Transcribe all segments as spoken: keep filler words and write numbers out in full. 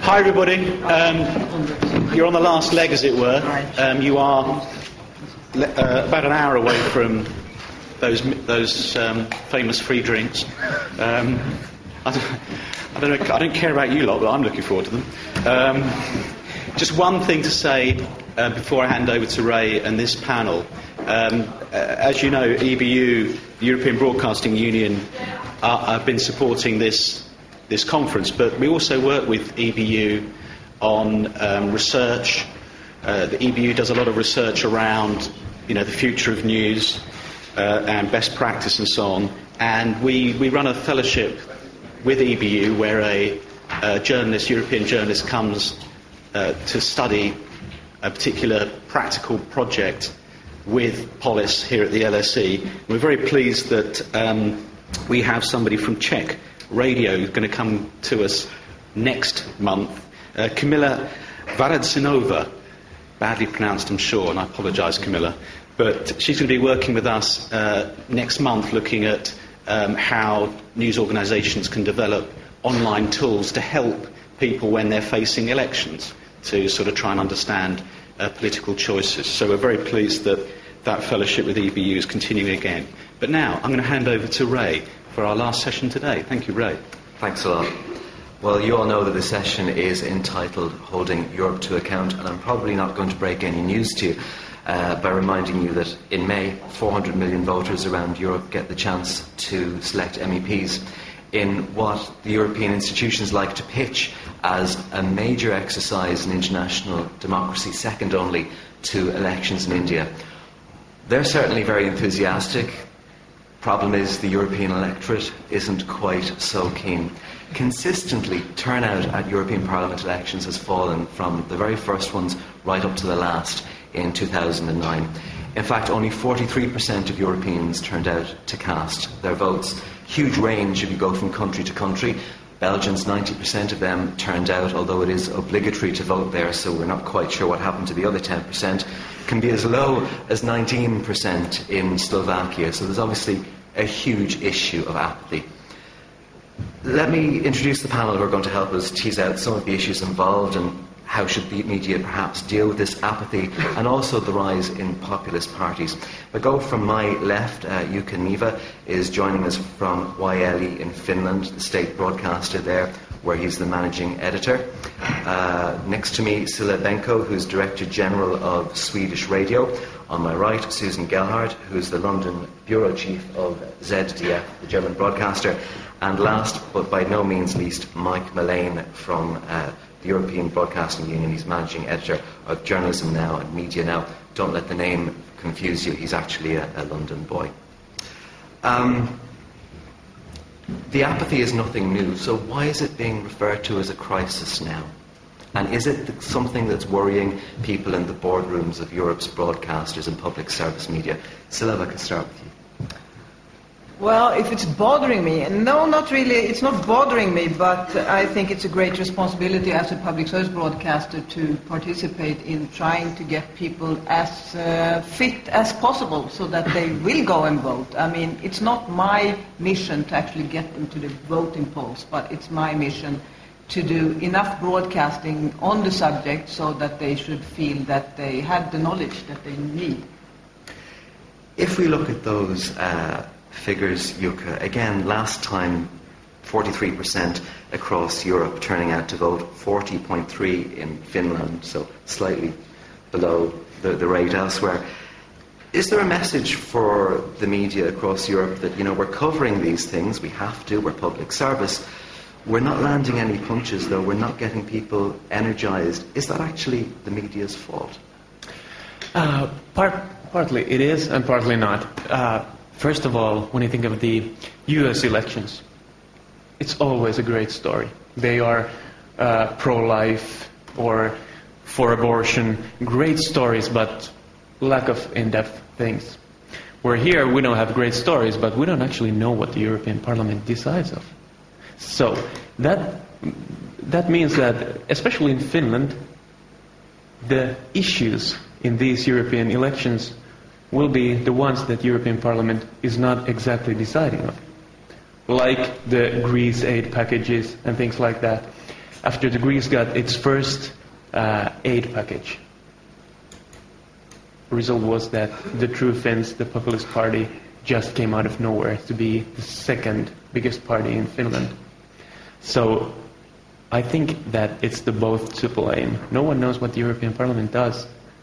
Hi everybody. Um, you're on the last leg, as it were. Um, you are uh, about an hour away from those those um, famous free drinks. Um, I, don't, I don't know. I don't care about you lot, but I'm looking forward to them. Um, just one thing to say uh, before I hand over to Ray and this panel. Um, uh, as you know, E B U, European Broadcasting Union, uh, have been supporting this. this conference, but we also work with E B U on um, research. Uh, the E B U does a lot of research around, you know, the future of news uh, and best practice and so on. And we, we run a fellowship with E B U where a, a journalist, European journalist, comes uh, to study a particular practical project with Polis here at the L S E. We're very pleased that um, we have somebody from Czech Radio is going to come to us next month. Uh, Kamila Varadzinova, badly pronounced I'm sure, and I apologise Kamila, but she's going to be working with us uh, next month looking at um, how news organisations can develop online tools to help people when they're facing elections, to sort of try and understand uh, political choices. So we're very pleased that that fellowship with E B U is continuing again. But now I'm going to hand over to Ray for our last session today. Thank you, Ray. Thanks a lot. Well, you all know that this session is entitled Holding Europe to Account, and I'm probably not going to break any news to you uh, by reminding you that in May, four hundred million voters around Europe get the chance to select M E Ps in what the European institutions like to pitch as a major exercise in international democracy, second only to elections in India. They're certainly very enthusiastic. Problem is, the European electorate isn't quite so keen. Consistently, turnout at European Parliament elections has fallen from the very first ones right up to the last in two thousand nine. In fact, only forty-three percent of Europeans turned out to cast their votes. Huge range if you go from country to country. Belgians, ninety percent of them turned out, although it is obligatory to vote there, so we're not quite sure what happened to the other ten percent. Can be as low as nineteen percent in Slovakia, so there's obviously a huge issue of apathy. Let me introduce the panel who are going to help us tease out some of the issues involved and how should the media perhaps deal with this apathy and also the rise in populist parties. I go from my left, uh, Jukka Niva is joining us from Y L E in Finland, the state broadcaster there, where he's the managing editor. Uh, next to me, Silla Benko, who's Director General of Swedish Radio. On my right, Susan Gelhardt, who's the London Bureau Chief of Z D F, the German broadcaster. And last, but by no means least, Mike Mullane from uh, the European Broadcasting Union. He's Managing Editor of Journalism Now and Media Now. Don't let the name confuse you, he's actually a, a London boy. Um, the apathy is nothing new, so why is it being referred to as a crisis now? And is it something that's worrying people in the boardrooms of Europe's broadcasters and public service media? Silla, I can start with you. Well, if it's bothering me, no, not really. It's not bothering me, but I think it's a great responsibility as a public service broadcaster to participate in trying to get people as uh, fit as possible so that they will go and vote. I mean, it's not my mission to actually get them to the voting polls, but it's my mission to do enough broadcasting on the subject so that they should feel that they have the knowledge that they need. If we look at those uh, figures, Jukka, again, last time forty-three percent across Europe turning out to vote, forty point three in Finland, so slightly below the, the rate elsewhere. Is there a message for the media across Europe that, you know, we're covering these things, we have to, we're public service, we're not landing any punches though, we're not getting people energised? Is that actually the media's fault? Uh, part, partly it is and partly not. Uh, first of all, when you think of the U S elections, it's always a great story. They are uh, pro-life or for abortion, great stories, but lack of in-depth things. Where here we don't have great stories, but we don't actually know what the European Parliament decides of. So that that means that, especially in Finland, the issues in these European elections will be the ones that European Parliament is not exactly deciding on, like the Greece aid packages and things like that. after the Greece got its first uh, aid package. The result was that the True Finns, the Populist Party, just came out of nowhere to be the second biggest party in Finland. So I think that it's the both to blame. No one knows what the European Parliament does,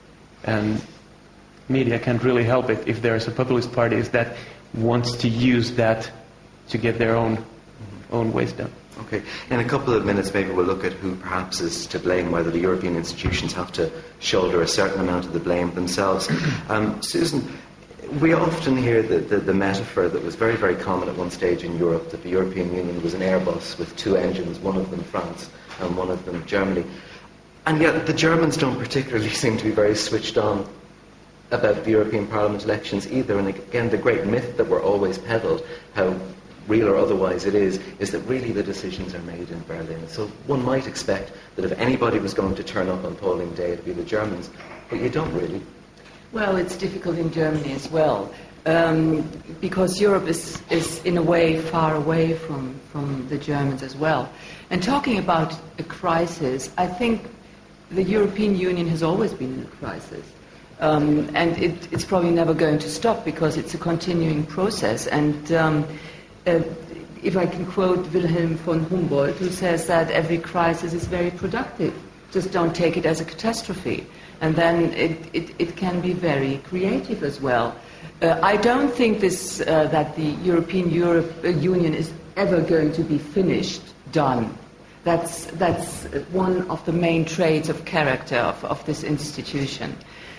and media can't really help it if there's a populist party that wants to use that to get their own own ways done. Okay. In a couple of minutes, maybe we'll look at who perhaps is to blame, whether the European institutions have to shoulder a certain amount of the blame themselves. Um, Susan, we often hear the, the, the metaphor that was very, very common at one stage in Europe, that the European Union was an Airbus with two engines, one of them France and one of them Germany. And yet the Germans don't particularly seem to be very switched on about the European Parliament elections either. And again, the great myth that we're always peddled, how real or otherwise it is, is that really the decisions are made in Berlin. So one might expect that if anybody was going to turn up on polling day, it would be the Germans, but you don't really. Well, it's difficult in Germany as well, um, because Europe is, is in a way far away from, from the Germans as well. And talking about a crisis, I think the European Union has always been in a crisis. Um, and it, it's probably never going to stop because it's a continuing process. And um, uh, if I can quote Wilhelm von Humboldt, who says that every crisis is very productive. Just don't take it as a catastrophe. And then it, it, it can be very creative as well. Uh, I don't think this, uh, that the European Europe, uh, Union is ever going to be finished, done. That's, that's one of the main traits of character of, of this institution.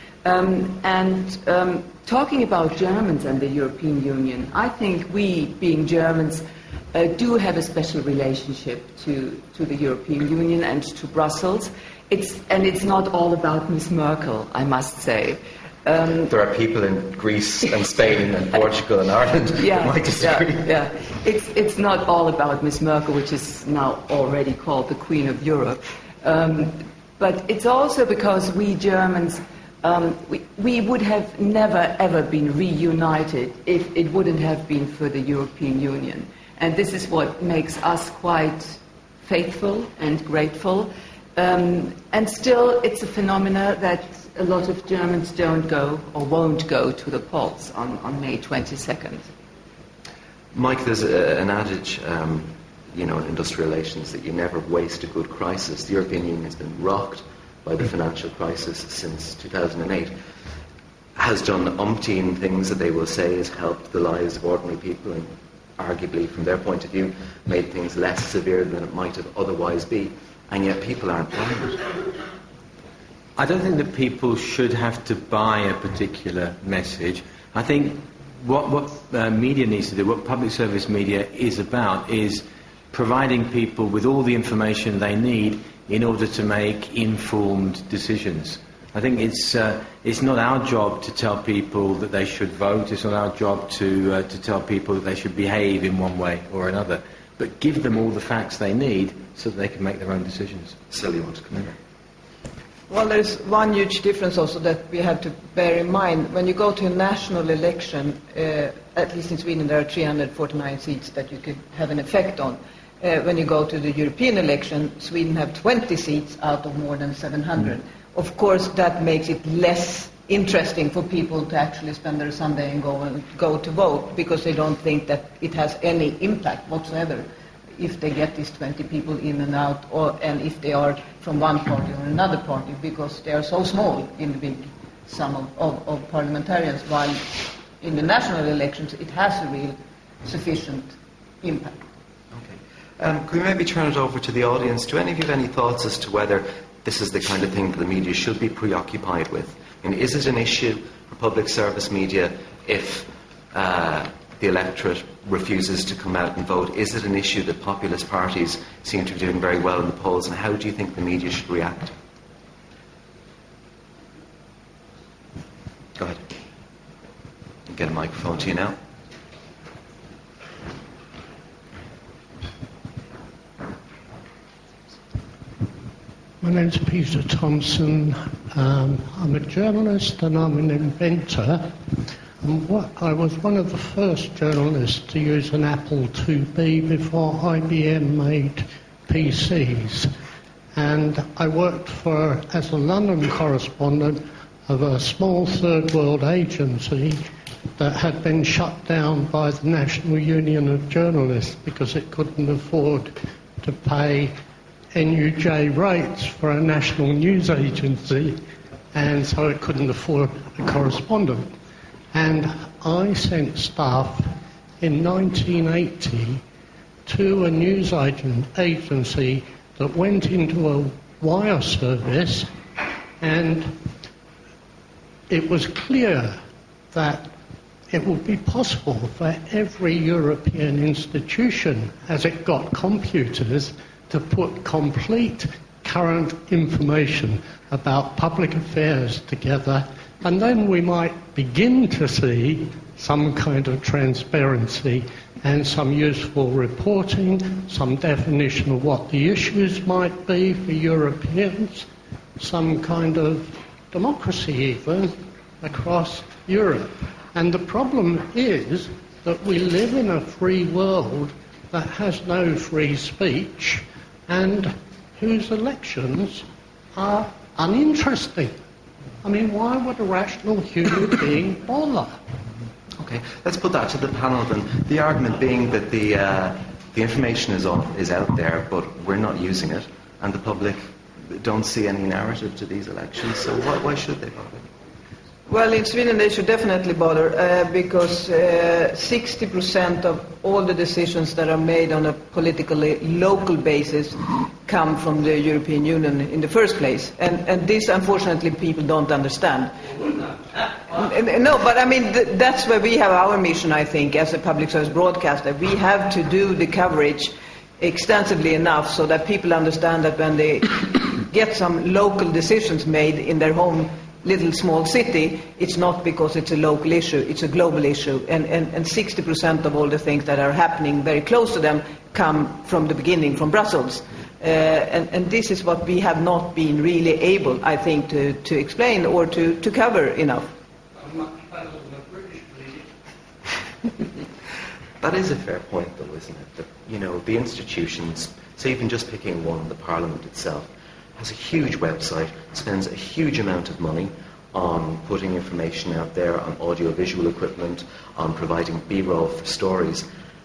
Um, and um, talking about Germans and the European Union, I think we, being Germans, uh, do have a special relationship to, to the European Union and to Brussels. It's, and it's not all about Miss Merkel, I must say. Um, there are people in Greece and Spain and Portugal and Ireland yeah, that might disagree. Yeah, yeah. It's, it's not all about Miss Merkel, which is now already called the Queen of Europe. Um, but it's also because we Germans, um, we, we would have never ever been reunited if it wouldn't have been for the European Union. And this is what makes us quite faithful and grateful. Um, and still, it's a phenomena that a lot of Germans don't go or won't go to the polls on, on May twenty-second. Mike, there's a, an adage, um, you know, in industrial relations that you never waste a good crisis. The European Union has been rocked by the financial crisis since two thousand eight, has done umpteen things that they will say has helped the lives of ordinary people and arguably, from their point of view, made things less severe than it might have otherwise be. And yet people aren't buying it. I don't think that people should have to buy a particular message. I think what, what uh, media needs to do, what public service media is about, is providing people with all the information they need in order to make informed decisions. I think it's, uh, it's not our job to tell people that they should vote. It's not our job to, uh, to tell people that they should behave in one way or another. But give them all the facts they need so that they can make their own decisions. Silly one to come in. Well, there's one huge difference also that we have to bear in mind. When you go to a national election, uh, at least in Sweden there are three hundred forty-nine seats that you could have an effect on. Uh, when you go to the European election, Sweden have twenty seats out of more than seven hundred. Mm-hmm. Of course, that makes it less interesting for people to actually spend their Sunday and go and go to vote, because they don't think that it has any impact whatsoever if they get these twenty people in and out, or and if they are from one party or another party, because they are so small in the big sum of, of, of parliamentarians, while in the national elections it has a real sufficient impact. Okay. Um, can we maybe turn it over to the audience? Do any of you have any thoughts as to whether this is the kind of thing that the media should be preoccupied with? And is it an issue for public service media if uh, the electorate refuses to come out and vote? Is it an issue that populist parties seem to be doing very well in the polls? And how do you think the media should react? Go ahead. I'll get a microphone to you now. My name's Peter Thompson. Um, I'm a journalist and I'm an inventor. And what, I was one of the first journalists to use an Apple two B before I B M made P Cs. and I worked for as a London correspondent of a small third world agency that had been shut down by the National Union of Journalists because it couldn't afford to pay N U J rates for a national news agency, and so it couldn't afford a correspondent. And I sent staff in nineteen eighty to a news agent, agency that went into a wire service, and it was clear that it would be possible for every European institution, as it got computers, to put complete current information about public affairs together, and then we might begin to see some kind of transparency and some useful reporting, some definition of what the issues might be for Europeans, some kind of democracy even across Europe. And the problem is that we live in a free world that has no free speech and whose elections are uninteresting. I mean, why would a rational human being bother? Okay, let's put that to the panel then. The argument being that the uh, the information is on, is out there, but we're not using it, and the public don't see any narrative to these elections. So why, why should they bother? Well, in Sweden they should definitely bother uh, because uh, sixty percent of all the decisions that are made on a politically local basis come from the European Union in the first place. And, and this, unfortunately, people don't understand. No, but I mean, th- that's where we have our mission, I think, as a public service broadcaster. We have to do the coverage extensively enough so that people understand that when they get some local decisions made in their home little small city, it's not because it's a local issue, it's a global issue. And, and, and sixty percent of all the things that are happening very close to them come from the beginning, from Brussels. Uh, and, and this is what we have not been really able, I think, to, to explain or to, to cover enough. That is a fair point, though, isn't it? That, you know, the institutions, so even just picking one, the Parliament itself, has a huge website, spends a huge amount of money on putting information out there, on audio-visual equipment, on providing B-roll for stories,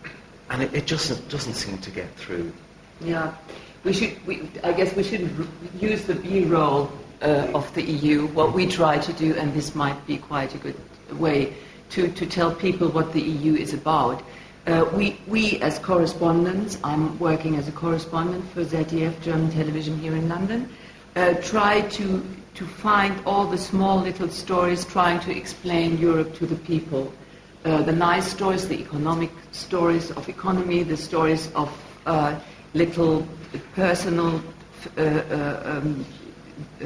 and it, it just doesn't seem to get through. Yeah, we should. We, I guess we shouldn't r- use the B-roll uh, of the E U. What we try to do, and this might be quite a good way to, to tell people what the E U is about. Uh, we, we as correspondents, I'm working as a correspondent for Z D F, German television here in London, uh, try to, to find all the small little stories trying to explain Europe to the people. Uh, the nice stories, the economic stories of economy, the stories of uh, little personal uh, uh, um, uh,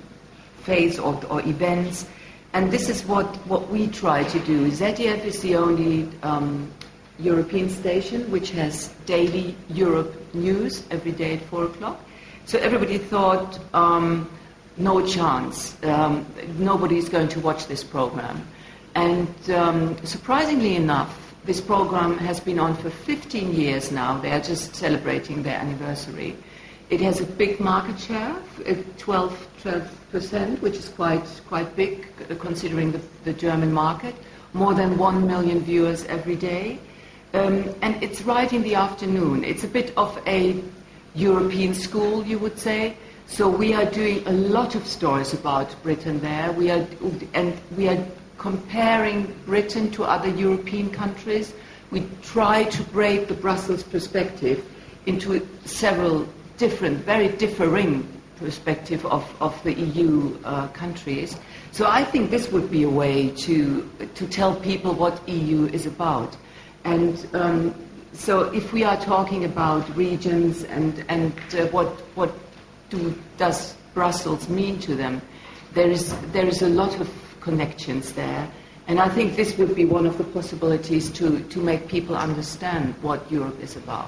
phase or, or events. And this is what, what we try to do. Z D F is the only um, European station which has daily Europe news every day at four o'clock. So everybody thought, um, no chance, um, nobody is going to watch this program. And um, surprisingly enough, this program has been on for fifteen years now. They are just celebrating their anniversary. It has a big market share, twelve percent, which is quite quite big uh, considering the, the German market. More than one million viewers every day. Um, and it's right in the afternoon. It's a bit of a European school, you would say. So we are doing a lot of stories about Britain there. We are, and we are comparing Britain to other European countries. We try to break the Brussels perspective into several different, very differing perspective of, of the E U uh, countries. So I think this would be a way to to tell people what E U is about. And um, so if we are talking about regions and, and uh, what, what do, does Brussels mean to them, there is, there is a lot of connections there. And I think this would be one of the possibilities to, to make people understand what Europe is about.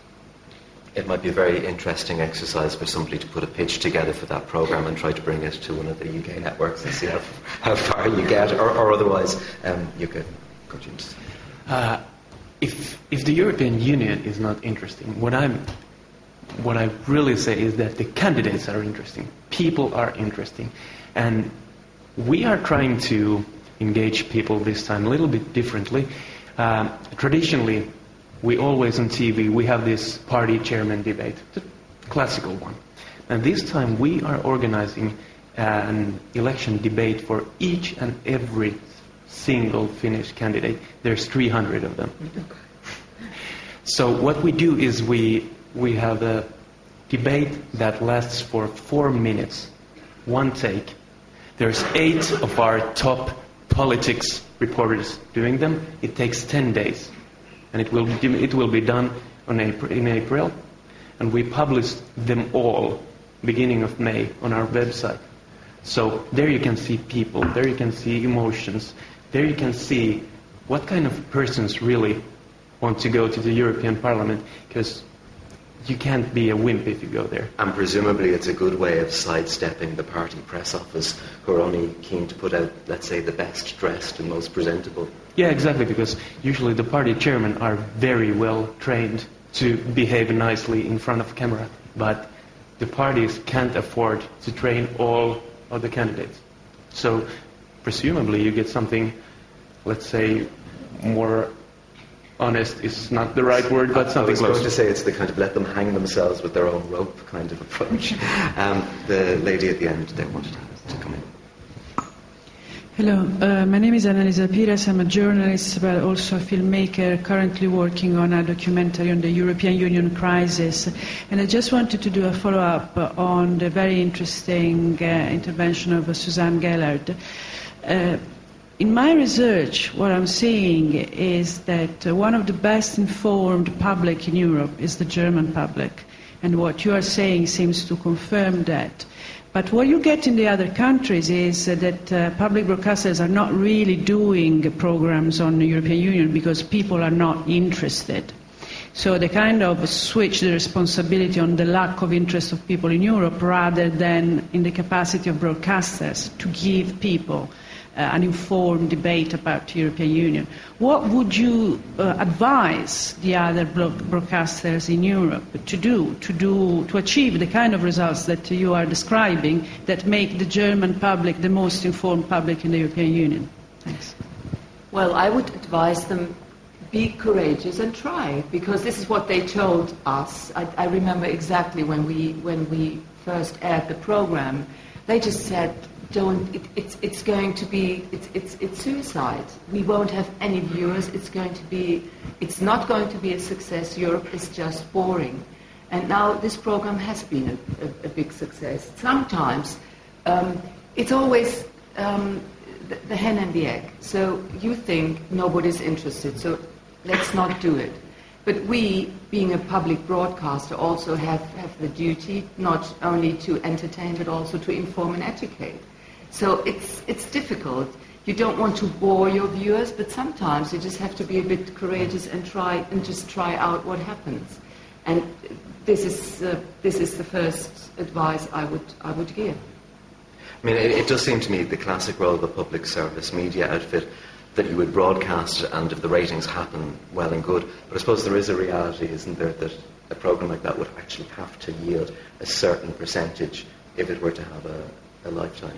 It might be a very interesting exercise for somebody to put a pitch together for that programme and try to bring it to one of the U K networks and see how, how far you get, or, or otherwise um, you could continue. Uh, If, if the European Union is not interesting, what I'm what I really say is that the candidates are interesting. People are interesting. And we are trying to engage people this time a little bit differently. Um, traditionally, we always on T V, we have this party chairman debate, the classical one. And this time we are organizing an election debate for each and every single Finnish candidate. There's three hundred of them. So what we do is we, we have a debate that lasts for four minutes, one take. There's eight of our top politics reporters doing them. It takes ten days. And it will, it will be done on April, in April. And we publish them all beginning of May on our website. So there you can see people, there you can see emotions, there you can see what kind of persons really want to go to the European Parliament, because you can't be a wimp if you go there. And presumably it's a good way of sidestepping the party press office, who are only keen to put out, let's say, the best dressed and most presentable. Yeah, exactly, because usually the party chairmen are very well trained to behave nicely in front of camera, but the parties can't afford to train all of the candidates. So presumably you get something, let's say, more honest is not the right word, but something close. I was going to say it's the kind of let them hang themselves with their own rope kind of approach. Um, the lady at the end there wanted to come in. Hello, uh, my name is Annalisa Pires. I'm a journalist, but also a filmmaker, currently working on a documentary on the European Union crisis. And I just wanted to do a follow-up on the very interesting uh, intervention of uh, Susanne Gellert. Uh, in my research, what I'm seeing is that uh, one of the best informed public in Europe is the German public. And what you are saying seems to confirm that. But what you get in the other countries is uh, that uh, public broadcasters are not really doing programs on the European Union because people are not interested. So they kind of switch the responsibility on the lack of interest of people in Europe rather than in the capacity of broadcasters to give people uh, an informed debate about the European Union. What would you uh, advise the other broadcasters in Europe to do, to do, to achieve the kind of results that you are describing that make the German public the most informed public in the European Union? Thanks. Well, I would advise them be courageous and try, because this is what they told us. I, I remember exactly when we when we first aired the program. They just said, "Don't. It, it's it's going to be it's it's it's suicide. We won't have any viewers. It's going to be it's not going to be a success. Europe is just boring." And now this program has been a, a, a big success. Sometimes um, it's always um, the, the hen and the egg. So you think nobody's interested, so let's not do it. But we, being a public broadcaster, also have, have the duty not only to entertain but also to inform and educate. So it's it's difficult. You don't want to bore your viewers, but sometimes you just have to be a bit courageous and try and just try out what happens. And this is uh, this is the first advice I would I would give. I mean, it, it does seem to me the classic role of a public service media outfit, that you would broadcast it, and if the ratings happen, well and good. But I suppose there is a reality, isn't there, that a programme like that would actually have to yield a certain percentage if it were to have a, a lifetime.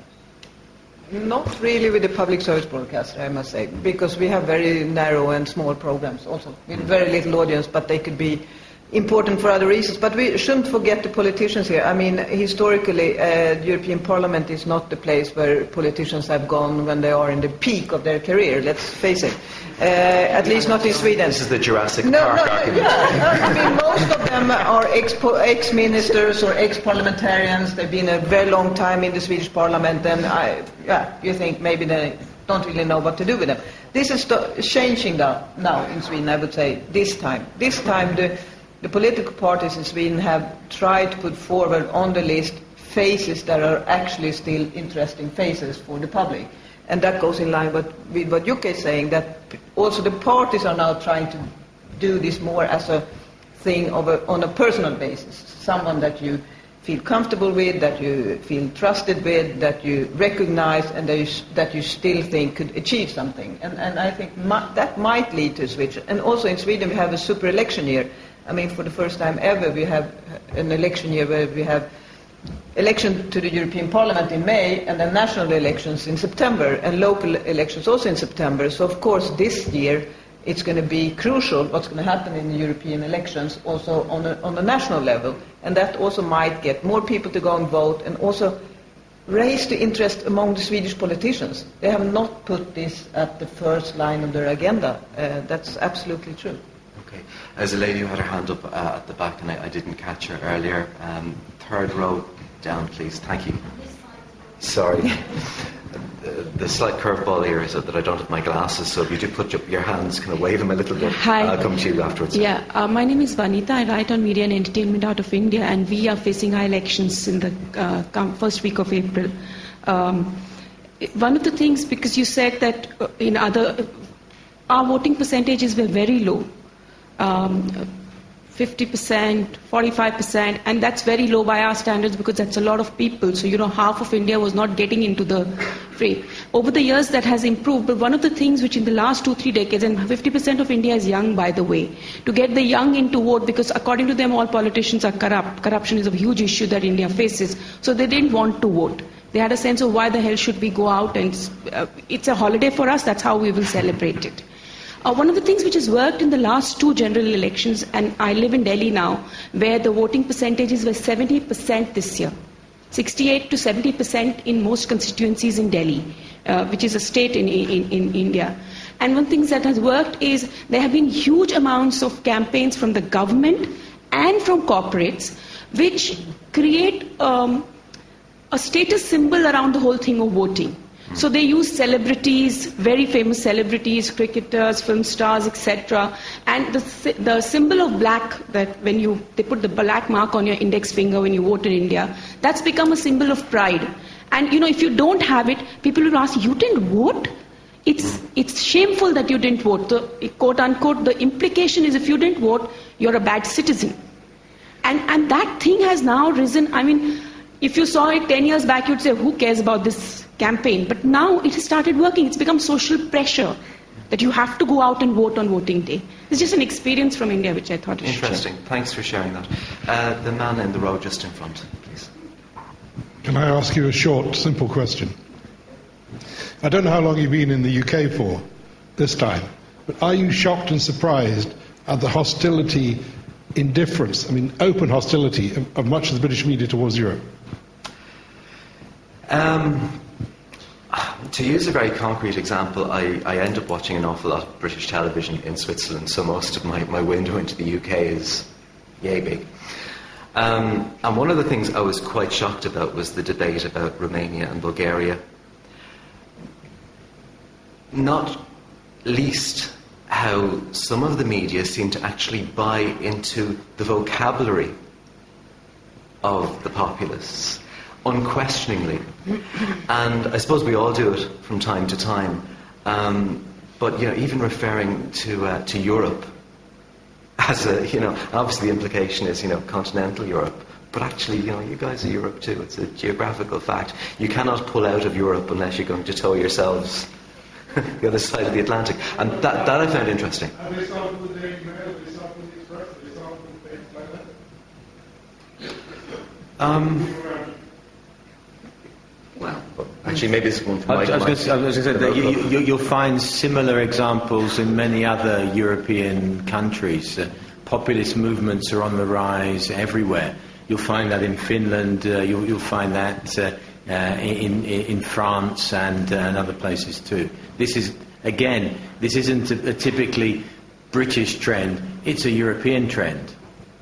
Not really with the public service broadcaster, I must say, because we have very narrow and small programs also, with very little audience, but they could be important for other reasons. But we shouldn't forget the politicians here. I mean, historically, uh, the European Parliament is not the place where politicians have gone when they are in the peak of their career, let's face it. Uh, at least not in Sweden. This is the Jurassic no, Park no, argument. Yeah, I mean, most of them are ex- ex-ministers or ex-parliamentarians. They've been a very long time in the Swedish Parliament, and I, yeah, you think maybe they don't really know what to do with them. This is st- changing now, now in Sweden, I would say, this time. This time the The political parties in Sweden have tried to put forward on the list faces that are actually still interesting faces for the public. And that goes in line with, with what Jukka is saying, that also the parties are now trying to do this more as a thing of a, on a personal basis. Someone that you feel comfortable with, that you feel trusted with, that you recognize, and that you, that you still think could achieve something. And, and I think mi- that might lead to a switch. And also in Sweden we have a super election year. I mean, for the first time ever, we have an election year where we have election to the European Parliament in May and then national elections in September and local elections also in September. So, of course, this year it's going to be crucial what's going to happen in the European elections also on a, on the national level. And that also might get more people to go and vote and also raise the interest among the Swedish politicians. They have not put this at the first line of their agenda. Uh, that's absolutely true. Okay. As a lady who had her hand up uh, at the back and I, I didn't catch her earlier, um, third row down, please. Thank you. Sorry. the, the slight curveball here is that I don't have my glasses, so if you do put up your hands, kind of wave them a little bit. Hi. I'll come to you afterwards. Yeah, uh, my name is Vanita. I write on media and entertainment out of India, and we are facing our elections in the uh, come first week of April. Um, one of the things, because you said that uh, in other, our voting percentages were very low. Um, fifty percent, forty-five percent, and that's very low by our standards because that's a lot of people. So, you know, half of India was not getting into the fray. Over the years, that has improved, but one of the things which in the last two, three decades, and fifty percent of India is young, by the way, to get the young into vote, because according to them, all politicians are corrupt. Corruption is a huge issue that India faces. So they didn't want to vote. They had a sense of why the hell should we go out, and uh, it's a holiday for us, that's how we will celebrate it. Uh, one of the things which has worked in the last two general elections, and I live in Delhi now, where the voting percentages were seventy percent this year, sixty-eight to seventy percent in most constituencies in Delhi, uh, which is a state in, in, in India. And one thing that has worked is there have been huge amounts of campaigns from the government and from corporates, which create um, a status symbol around the whole thing of voting. So they use celebrities, very famous celebrities, cricketers, film stars, et cetera. And the the symbol of black, that when you they put the black mark on your index finger when you vote in India, that's become a symbol of pride. And you know, if you don't have it, people will ask, "You didn't vote?" It's it's shameful that you didn't vote. The quote unquote, the implication is if you didn't vote, you're a bad citizen. And and that thing has now risen. I mean, if you saw it ten years back, you'd say, "Who cares about this campaign?" But now it has started working. It's become social pressure that you have to go out and vote on voting day. It's just an experience from India which I thought I should share. Interesting. Thanks for sharing that. Uh, the man in the row just in front, please. Can I ask you a short, simple question? I don't know how long you've been in the U K for this time, but are you shocked and surprised at the hostility, indifference, I mean open hostility of, of much of the British media towards Europe? Um, to use a very concrete example, I, I end up watching an awful lot of British television in Switzerland, so most of my, my window into the U K is yay big. Um, and one of the things I was quite shocked about was the debate about Romania and Bulgaria. Not least how some of the media seem to actually buy into the vocabulary of the populists, unquestioningly. And I suppose we all do it from time to time. Um, but, you know, even referring to uh, to Europe as a, you know, obviously the implication is, you know, continental Europe. But actually, you know, you guys are Europe too. It's a geographical fact. You cannot pull out of Europe unless you're going to tow yourselves the other side of the Atlantic. And that, that I found interesting. Have they started with the Daily Mail? Have they started with the Express? Have they started with things like that? Um... Well, actually, maybe this one. I was going to say that you, you, you'll find similar examples in many other European countries. Uh, populist movements are on the rise everywhere. You'll find that in Finland. Uh, you'll, you'll find that uh, uh, in, in in France and, uh, and other places too. This is again, this isn't a, a typically British trend. It's a European trend.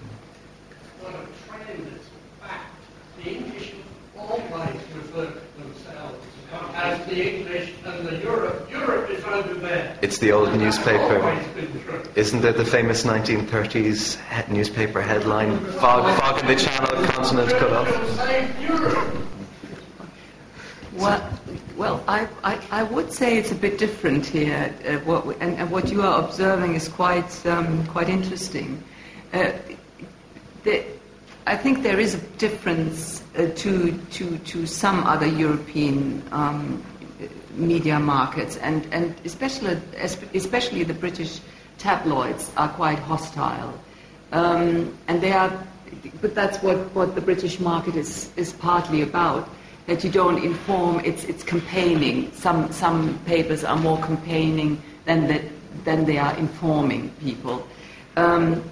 As the English and the Europe, Europe is over there. It's the old newspaper. Isn't it the famous nineteen thirties he- newspaper headline? Fog, fog in the Channel, continent cut off. Well, well, I, I, I would say it's a bit different here. Uh, what we, and, and what you are observing is quite um, quite interesting. Uh, the, I think there is a difference uh, to, to, to some other European um, media markets, and, and especially, especially the British tabloids are quite hostile. Um, and they are, but that's what, what the British market is, is partly about, that you don't inform, it's, it's campaigning. Some, some papers are more campaigning than, the, than they are informing people. Um,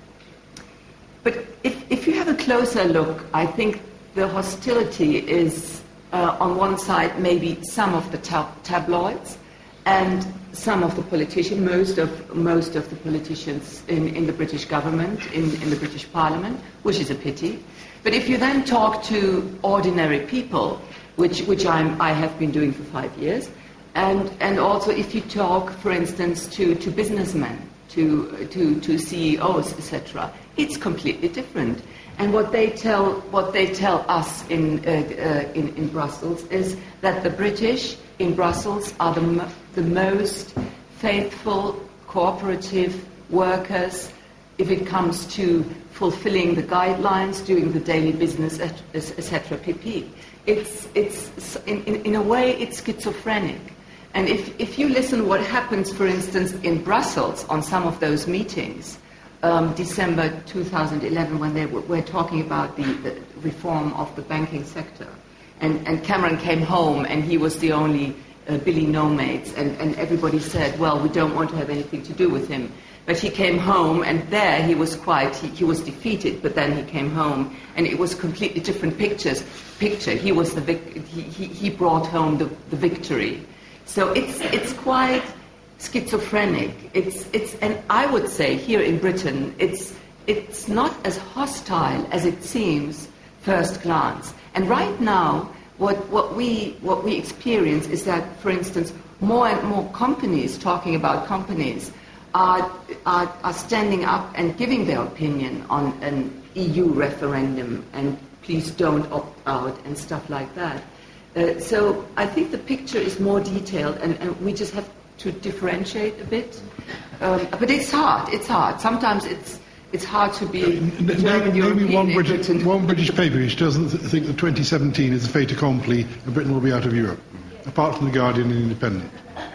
but if, if you have a closer look, I think the hostility is, uh, on one side, maybe some of the tab- tabloids, and some of the politicians, most of most of the politicians in, in the British government, in, in the British Parliament, which is a pity. But if you then talk to ordinary people, which which I'm, I have been doing for five years, and and also if you talk, for instance, to, to businessmen, to to to C E Os, et cetera, it's completely different. And what they tell what they tell us in uh, uh, in, in Brussels is that the British in Brussels are the mo- the most faithful, cooperative workers if it comes to fulfilling the guidelines, doing the daily business, et cetera. P P. It's it's in, in, in a way it's schizophrenic. And if if you listen what happens, for instance, in Brussels on some of those meetings. Um, December two thousand eleven, when they w- were talking about the, the reform of the banking sector. And, and Cameron came home, and he was the only uh, Billy No-Mates, and, and everybody said, well, we don't want to have anything to do with him. But he came home, and there he was quite, he, he was defeated, but then he came home, and it was a completely different pictures, picture. He was the vic- he, he, he brought home the, the victory. So it's it's quite schizophrenic. It's it's and I would say here in Britain it's it's not as hostile as it seems first glance. And right now what what we what we experience is that, for instance, more and more companies talking about companies are are, are standing up and giving their opinion on an E U referendum and please don't opt out and stuff like that. Uh, so I think the picture is more detailed, and, and we just have to differentiate a bit. Um, but it's hard. It's hard. Sometimes it's it's hard to be uh, German European one British, one British paper which doesn't th- think that twenty seventeen is a fait accompli and Britain will be out of Europe, apart from the Guardian and Independent.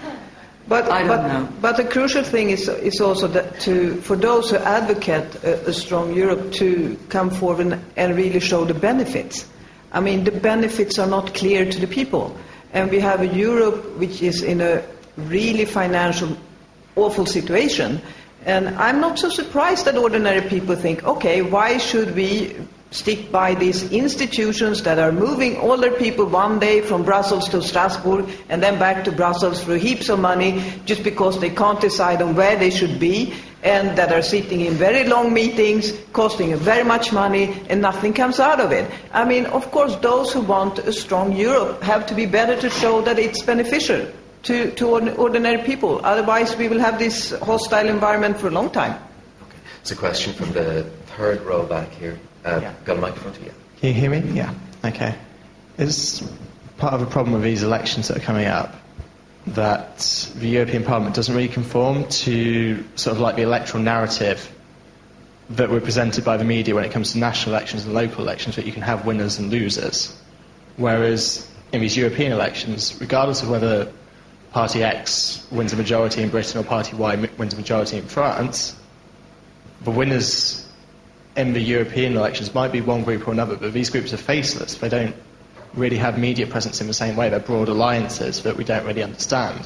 But, I don't but, know. but the crucial thing is, is also that to, for those who advocate a, a strong Europe to come forward and, and really show the benefits. I mean, the benefits are not clear to the people. And we have a Europe which is in a really financial, awful situation. And I'm not so surprised that ordinary people think, okay, why should we stick by these institutions that are moving all their people one day from Brussels to Strasbourg and then back to Brussels for heaps of money just because they can't decide on where they should be, and that are sitting in very long meetings, costing very much money, and nothing comes out of it. I mean, of course, those who want a strong Europe have to be better to show that it's beneficial to, to ordinary people. Otherwise, we will have this hostile environment for a long time. Okay. It's a question from the third row back here. Uh, yeah. Got a microphone to you? Can you hear me? Yeah. Okay. Is part of the problem with these elections that are coming up that the European Parliament doesn't really conform to sort of like the electoral narrative that were presented by the media when it comes to national elections and local elections, that you can have winners and losers. Whereas in these European elections, regardless of whether Party X wins a majority in Britain or Party Y wins a majority in France, the winners in the European elections might be one group or another, but these groups are faceless. They don't really have media presence in the same way. They're broad alliances that we don't really understand.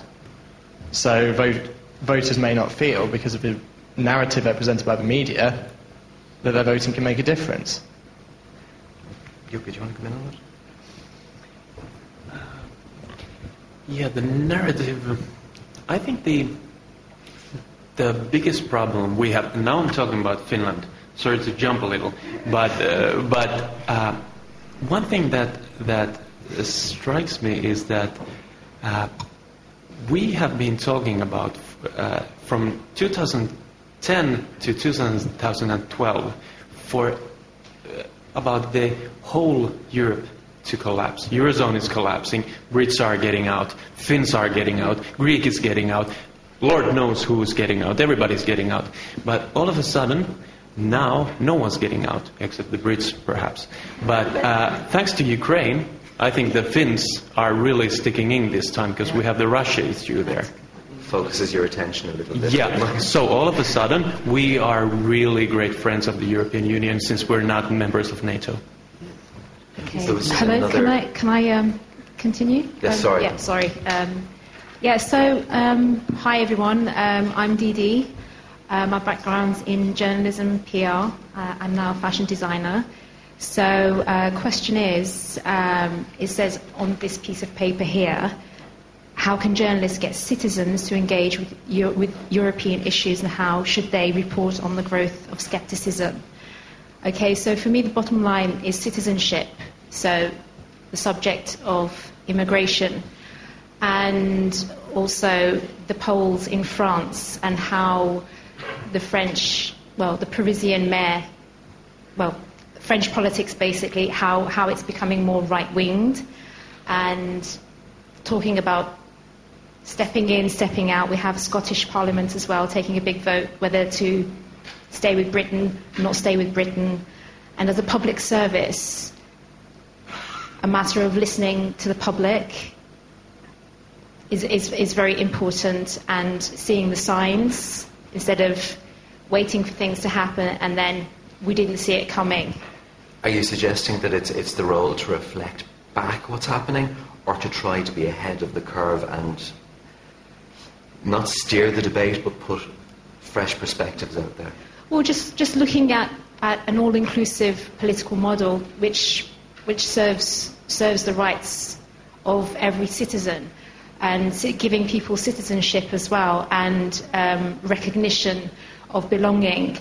So vote, voters may not feel, because of the narrative they're presented by the media, that their voting can make a difference. Yuka, do you want to come in on that? Yeah, the narrative. I think the the biggest problem we have now. I'm talking about Finland. Sorry to jump a little, but uh, but uh, one thing that that strikes me is that uh, we have been talking about uh, from two thousand ten to two thousand twelve for uh, about the whole Europe to collapse. Eurozone is collapsing. Brits are getting out. Finns are getting out. Greek is getting out. Lord knows who is getting out. Everybody's getting out. But all of a sudden, now no one's getting out, except the Brits, perhaps. But uh, thanks to Ukraine, I think the Finns are really sticking in this time, because we have the Russia issue there. focuses your attention a little bit. Yeah, so all of a sudden, we are really great friends of the European Union since we're not members of NATO. Okay. So it's Hello, another- can I, can I um, continue? Yes, Um, sorry. Yeah, sorry. Um, yeah, so, um, hi everyone, um, I'm Dee Dee. Uh, my background's in journalism, P R. Uh, I'm now a fashion designer. So, uh, question is, um, it says on this piece of paper here, how can journalists get citizens to engage with, Euro- with European issues, and how should they report on the growth of scepticism? Okay, so for me the bottom line is citizenship, so the subject of immigration, and also the polls in France and how the French, well, the Parisian mayor, well, French politics basically, how, how it's becoming more right-winged, and talking about stepping in, stepping out. We have Scottish Parliament as well taking a big vote whether to stay with Britain, not stay with Britain. And as a public service, a matter of listening to the public is, is, is very important, and seeing the signs instead of waiting for things to happen and then we didn't see it coming. Are you suggesting that it's, it's the role to reflect back what's happening, or to try to be ahead of the curve and not steer the debate but put fresh perspectives out there? Well, just, just looking at, at an all-inclusive political model which, which serves, serves the rights of every citizen, and giving people citizenship as well, and um, recognition of belonging,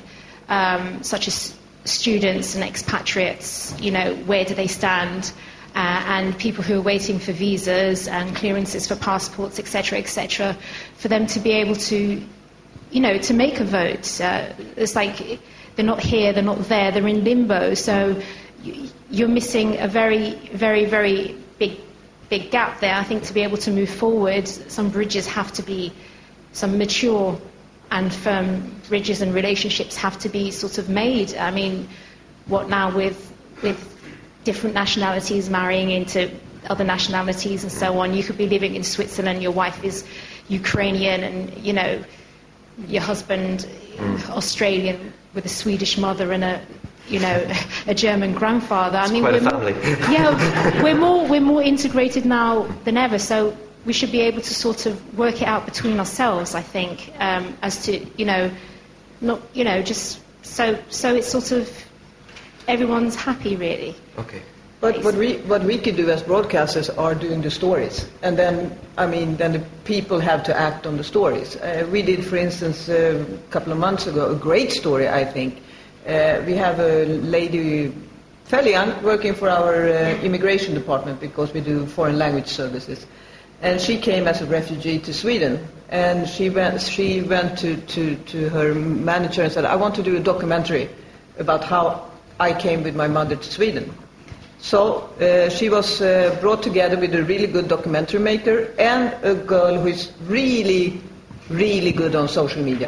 um, such as students and expatriates, you know, where do they stand, uh, and people who are waiting for visas and clearances for passports, et cetera, et cetera, for them to be able to, you know, to make a vote. Uh, it's like they're not here, they're not there, they're in limbo, so you're missing a very, very, very big big gap there. I think to be able to move forward, some bridges have to be, some mature and firm bridges and relationships have to be sort of made. I mean, what now with with different nationalities marrying into other nationalities and so on? You could be living in Switzerland, your wife is Ukrainian, and, you know, your husband mm. Australian with a Swedish mother and a, you know, a German grandfather. It's I mean, quite we're a family. More, yeah, we're more we're more integrated now than ever. So we should be able to sort of work it out between ourselves, I think, um, as to, you know, not, you know, just so so it's sort of everyone's happy, really. Okay. But what we what we could do as broadcasters are doing the stories, and then I mean then the people have to act on the stories. Uh, we did, for instance, uh, a couple of months ago, a great story, I think. Uh, we have a lady, fairly young, working for our uh, immigration department because we do foreign language services, and she came as a refugee to Sweden, and she went she went to, to, to her manager and said, I want to do a documentary about how I came with my mother to Sweden. So uh, she was uh, brought together with a really good documentary maker and a girl who is really, really good on social media.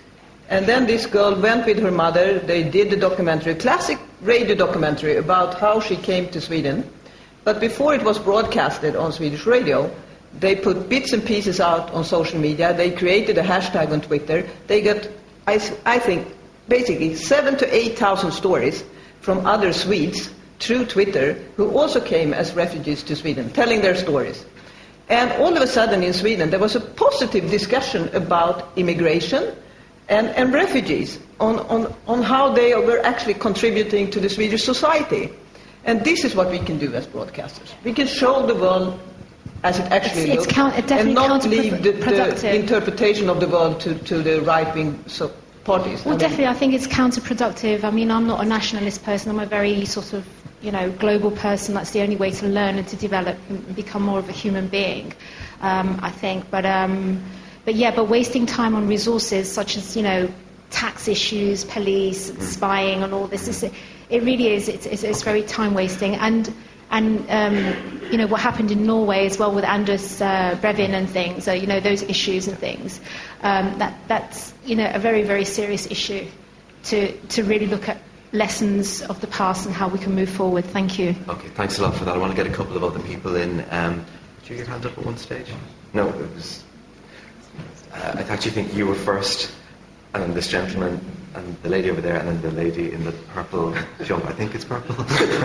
And then this girl went with her mother, they did the documentary, a classic radio documentary about how she came to Sweden. But before it was broadcasted on Swedish radio, they put bits and pieces out on social media, they created a hashtag on Twitter, they got, I, I think, basically seven to eight thousand stories from other Swedes through Twitter who also came as refugees to Sweden, telling their stories. And all of a sudden in Sweden there was a positive discussion about immigration and, and refugees, on, on, on how they were actually contributing to the Swedish society. And this is what we can do as broadcasters. We can show the world as it actually It's- it's looks, count- definitely and not leave the, the counterproductive. interpretation of the world to, to the right-wing so, parties. Well, I mean, definitely, I think it's counterproductive. I mean, I'm not a nationalist person. I'm a very sort of, you know, global person. That's the only way to learn and to develop and become more of a human being, um, I think. But, um, but yeah, but wasting time on resources such as, you know, tax issues, police, and spying, and all this, is, it really is. It's, it's, it's very time wasting. And and um, you know what happened in Norway as well with Anders uh, Brevin and things. Uh, you know, those issues and things. Um, that that's you know a very very serious issue to to really look at lessons of the past and how we can move forward. Thank you. Okay, thanks a lot for that. I want to get a couple of other people in. Um, did you get your hand up at one stage? No, it was... Uh, I actually think you were first, and then this gentleman, and the lady over there, and then the lady in the purple jump. I think it's purple.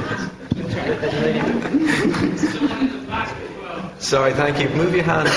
Sorry, thank you. Move your hand.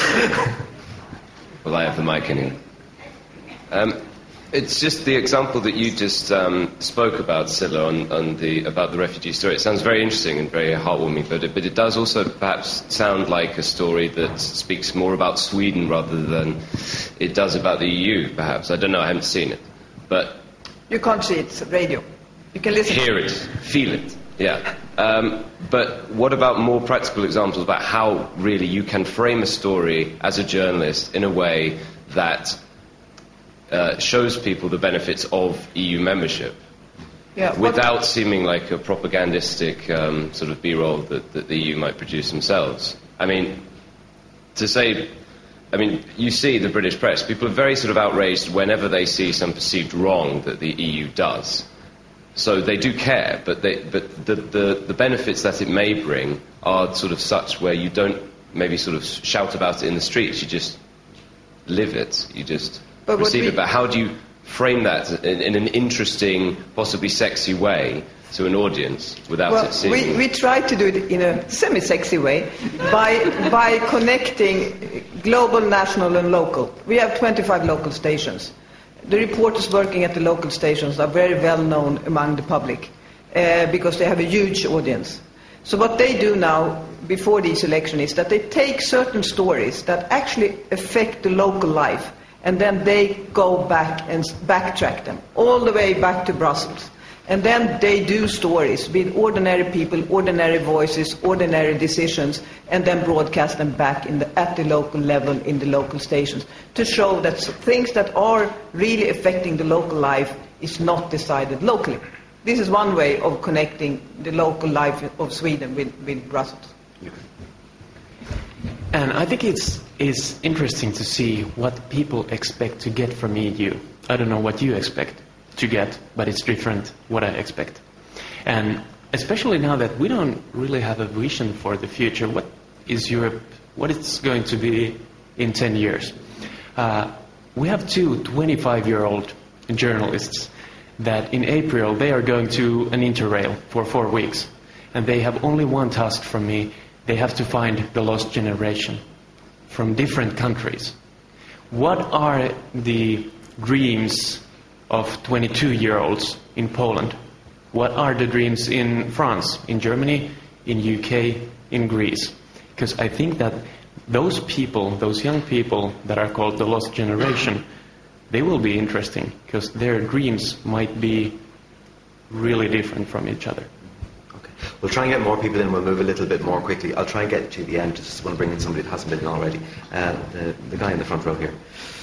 Well, I have the mic anyway. Um, it's just the example that you just um, spoke about, Silla, on, on the about the refugee story. It sounds very interesting and very heartwarming, but it, but it does also perhaps sound like a story that speaks more about Sweden rather than it does about the E U, perhaps. I don't know, I haven't seen it. But you can't see it, it's radio. You can listen. Hear it, feel it, yeah. Um, but what about more practical examples about how really you can frame a story as a journalist in a way that uh, shows people the benefits of E U membership yeah, without seeming like a propagandistic um, sort of B-roll that, that the E U might produce themselves? I mean, to say... I mean, you see the British press, people are very sort of outraged whenever they see some perceived wrong that the E U does. So they do care, but, they, but the, the, the benefits that it may bring are sort of such where you don't maybe sort of shout about it in the streets, you just live it, you just but receive we, it. But how do you frame that in, in an interesting, possibly sexy way to an audience without well, it seeming... We, we try to do it in a semi-sexy way by, by connecting global, national and local. We have twenty-five local stations. The reporters working at the local stations are very well known among the public uh, because they have a huge audience. So what they do now, before these elections, is that they take certain stories that actually affect the local life and then they go back and backtrack them all the way back to Brussels. And then they do stories with ordinary people, ordinary voices, ordinary decisions, and then broadcast them back in the, at the local level in the local stations to show that things that are really affecting the local life is not decided locally. This is one way of connecting the local life of Sweden with, with Brussels. And I think it's, it's interesting to see what people expect to get from E U. I don't know what you expect to get, but it's different what I expect. And especially now that we don't really have a vision for the future, what is Europe, what it's going to be in ten years. Uh, we have two twenty-five-year-old journalists that in April they are going to an Interrail for four weeks. And they have only one task from me. They have to find the lost generation from different countries. What are the dreams of twenty-two-year-olds in Poland? What are the dreams in France, in Germany, in U K, in Greece? Because I think that those people, those young people that are called the lost generation, they will be interesting because their dreams might be really different from each other. Okay. We'll try and get more people in. We'll move a little bit more quickly. I'll try and get to the end. Just want to bring in somebody that hasn't been in already. Uh, the, the guy in the front row here.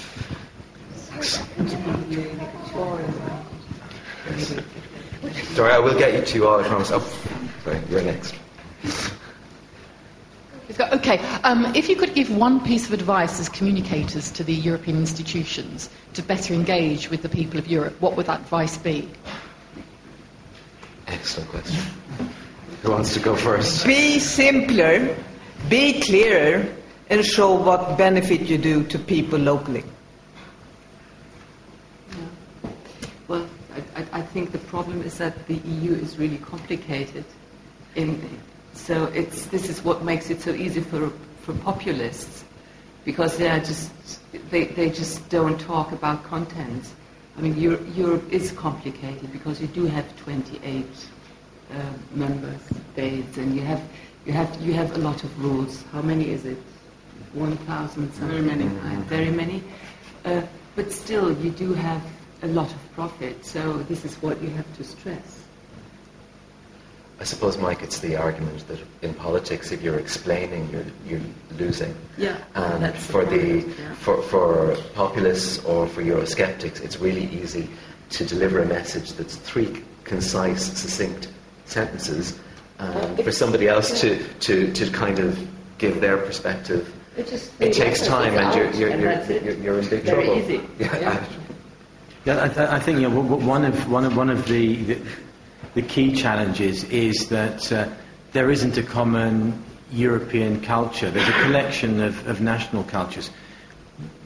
Sorry, I will get you two all, I promise. Oh, sorry, you're next. Okay, um, if you could give one piece of advice as communicators to the European institutions to better engage with the people of Europe, what would that advice be? Excellent question. Who wants to go first? Be simpler, be clearer, and show what benefit you do to people locally. Well, I, I think the problem is that the E U is really complicated. In, so it's, this is what makes it so easy for, for populists, because they are just they, they just don't talk about content. I mean, Europe, Europe is complicated because you do have twenty-eight uh, member states, and you have you have you have a lot of rules. How many is it? One thousand something. Very many. Uh, very many. Uh, but still, you do have a lot of profit, so this is what you have to stress. I suppose, Mike, it's the argument that in politics, if you're explaining, you're, you're losing. Yeah, And that's for the the point, yeah. for, for populists or for Eurosceptics, it's really easy to deliver a message that's three concise, succinct sentences, and for somebody else to, to, to kind of give their perspective. It, just, it takes time, and you're, you're, and you're, that's it. you're, you're in big Very trouble. easy. Yeah. Yeah. Yeah, I, th- I think you know, w- w- one of one of one of the the, the key challenges is that uh, there isn't a common European culture. There's a collection of, of national cultures.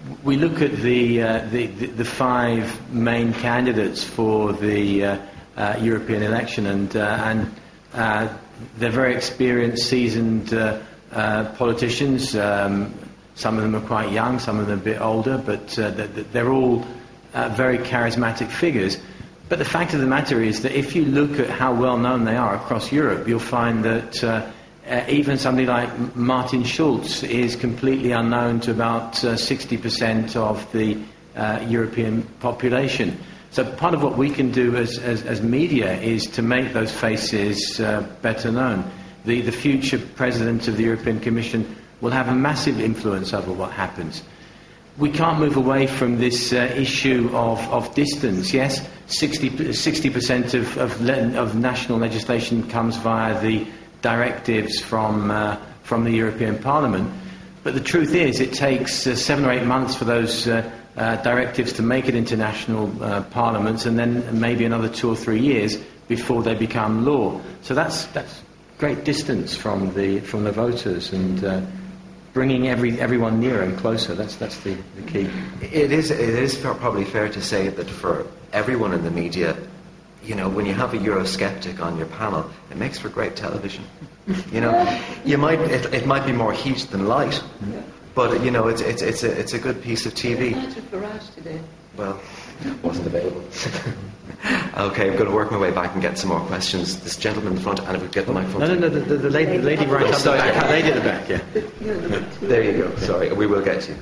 we look at the, uh, the, the the five main candidates for the uh, uh, European election, and uh, and uh, they're very experienced, seasoned uh, uh, politicians. Um, some of them are quite young, some of them a bit older, but uh, they're all uh, very charismatic figures. But the fact of the matter is that if you look at how well known they are across Europe, you'll find that uh, uh, even somebody like Martin Schulz is completely unknown to about uh, sixty percent of the uh, European population. So part of what we can do as, as, as media is to make those faces uh, better known. The, the future president of the European Commission will have a massive influence over what happens. We can't move away from this uh, issue of, of distance. Yes, sixty percent of, of, le- of national legislation comes via the directives from, uh, from the European Parliament. But the truth is, it takes uh, seven or eight months for those uh, uh, directives to make it into national uh, parliaments, and then maybe another two or three years before they become law. So that's, that's great distance from the, from the voters, and uh, bringing every, everyone nearer and closer. That's, that's the, the key. It is, it is fair, probably fair to say that for everyone in the media, you know, when you have a Eurosceptic on your panel, it makes for great television. You know, you might, it, it might be more heat than light, but, you know, it's, it's, it's, a, it's a good piece of T V. Imagine Farage today. Well, wasn't available. Okay, I'm going to work my way back and get some more questions. This gentleman in the front, and if we get the microphone. No, no, no, the, the, the lady, the lady right up the back. Lady at the back, yeah. There you go. Sorry, we will get you.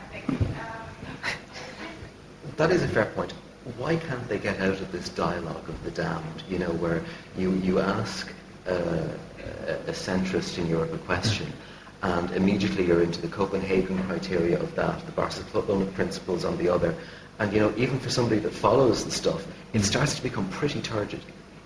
That is a fair point. Why can't they get out of this dialogue of the damned? You know, where you you ask uh, a centrist in Europe a question, and immediately you're into the Copenhagen criteria of that, the Barcelona principles on the other. And, you know, even for somebody that follows the stuff, it starts to become pretty turgid.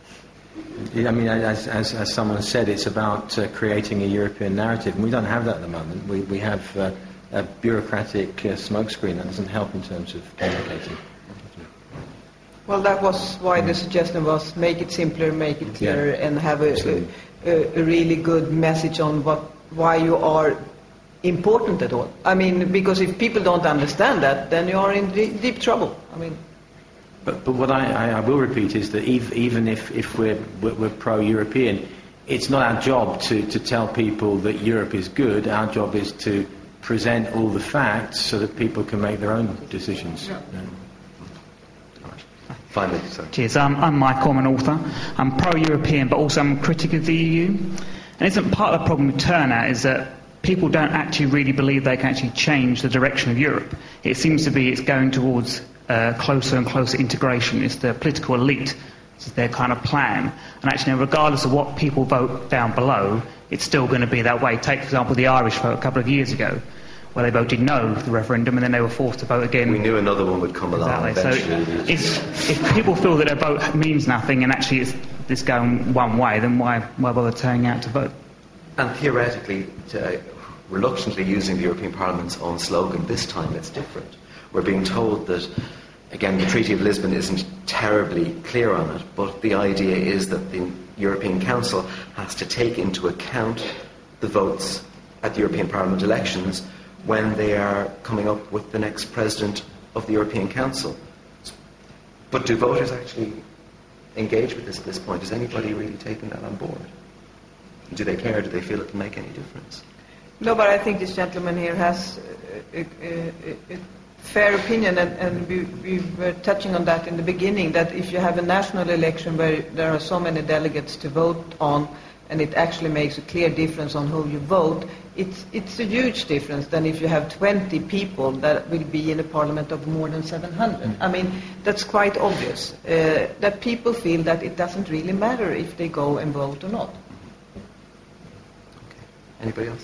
I mean, as, as, as someone said, it's about uh, creating a European narrative, and we don't have that at the moment. We, we have uh, a bureaucratic uh, smokescreen that doesn't help in terms of communicating. Well, that was why the suggestion was make it simpler, make it clearer, Yeah. and have a, a, a really good message on what why you are important at all. I mean, because if people don't understand that, then you are in deep, deep trouble. I mean. But, but what I, I, I will repeat is that ev- even if, if we're, we're, we're pro-European, it's not our job to, to tell people that Europe is good. Our job is to present all the facts so that people can make their own decisions. Yeah. Yeah. Finally, sorry. Cheers. Um, I'm Mike Corman, author. I'm pro-European, but also I'm a critic of the E U. And isn't part of the problem with turnout is that people don't actually really believe they can actually change the direction of Europe. It seems to be it's going towards uh, closer and closer integration. It's the political elite. It's their kind of plan. And actually, regardless of what people vote down below, it's still going to be that way. Take, for example, the Irish vote a couple of years ago, where they voted no to the referendum, and then they were forced to vote again. We knew another one would come along exactly. eventually. So it's, if people feel that their vote means nothing and actually it's, it's going one way, then why, why bother turning out to vote? And theoretically, to, uh, reluctantly using the European Parliament's own slogan, this time it's different. We're being told that, again, the Treaty of Lisbon isn't terribly clear on it, but the idea is that the European Council has to take into account the votes at the European Parliament elections when they are coming up with the next president of the European Council. But do voters actually engage with this at this point? Is anybody really taking that on board? Do they care? Do they feel it will make any difference? No, but I think this gentleman here has a, a, a, a fair opinion, and, and we, we were touching on that in the beginning, that if you have a national election where there are so many delegates to vote on, and it actually makes a clear difference on who you vote, it's, it's a huge difference than if you have twenty people that will be in a parliament of more than seven hundred. Mm-hmm. I mean, that's quite obvious, uh, that people feel that it doesn't really matter if they go and vote or not. Okay. Anybody else?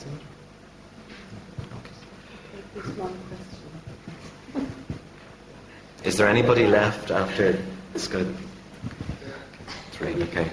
There's one question. Is there anybody left after this guy? Three, okay.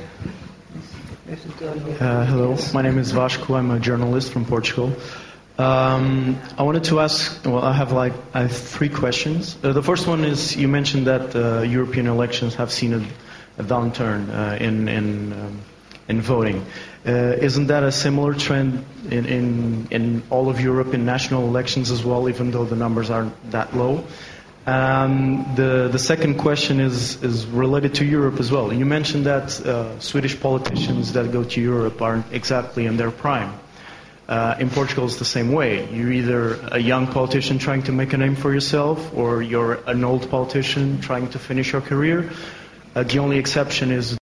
Uh, hello, my name is Vasco. I'm a journalist from Portugal. Um, I wanted to ask, well, I have like I have three questions. Uh, the first one is, you mentioned that uh, European elections have seen a, a downturn uh, in, in um, in voting. Uh, isn't that a similar trend in, in, in all of Europe in national elections as well, even though the numbers aren't that low? Um, the, the second question is, is related to Europe as well. You mentioned that uh, Swedish politicians that go to Europe aren't exactly in their prime. Uh, in Portugal, it's the same way. You're either a young politician trying to make a name for yourself, or you're an old politician trying to finish your career. Uh, the only exception is